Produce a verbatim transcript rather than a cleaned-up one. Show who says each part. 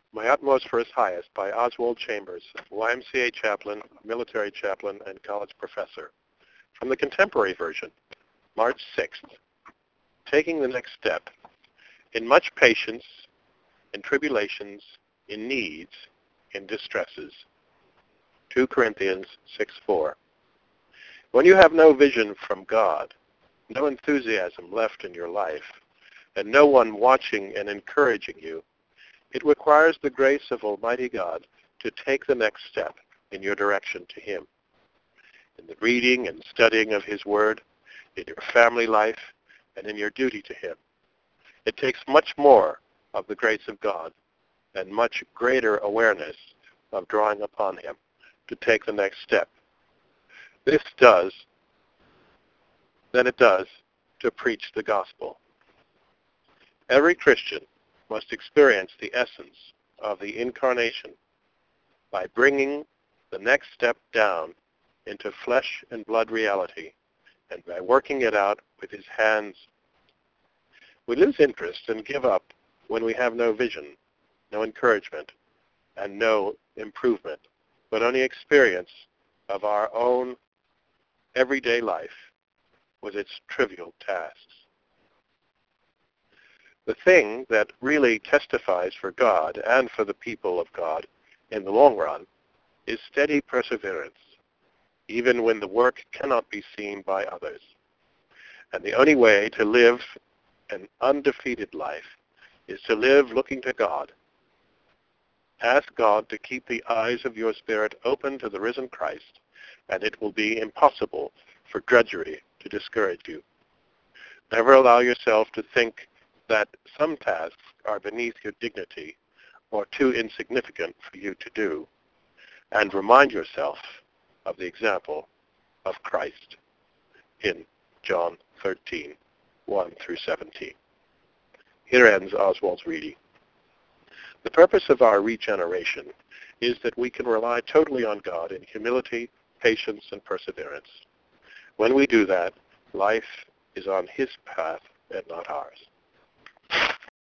Speaker 1: My Utmost for His Highest by Oswald Chambers, Y M C A chaplain, military chaplain, and college professor. From the contemporary version, March sixth. Taking the next step. In much patience, in tribulations, in needs, in distresses. Second Corinthians six four. When you have no vision from God, no enthusiasm left in your life, and no one watching and encouraging you, it requires the grace of Almighty God to take the next step in your direction to Him. In the reading and studying of His Word, in your family life, and in your duty to Him. It takes much more of the grace of God and much greater awareness of drawing upon Him to take the next step. This does, than it does to preach the gospel. Every Christian must experience the essence of the incarnation by bringing the next step down into flesh and blood reality and by working it out with his hands. We lose interest and give up when we have no vision, no encouragement, and no improvement, but only experience of our own everyday life with its trivial tasks. The thing that really testifies for God and for the people of God in the long run is steady perseverance, even when the work cannot be seen by others. And the only way to live an undefeated life is to live looking to God. Ask God to keep the eyes of your spirit open to the risen Christ, and it will be impossible for drudgery to discourage you. Never allow yourself to think that some tasks are beneath your dignity or too insignificant for you to do, and remind yourself of the example of Christ in John thirteen, one through seventeen. Here ends Oswald's reading. The purpose of our regeneration is that we can rely totally on God in humility, patience, and perseverance. When we do that, life is on His path and not ours.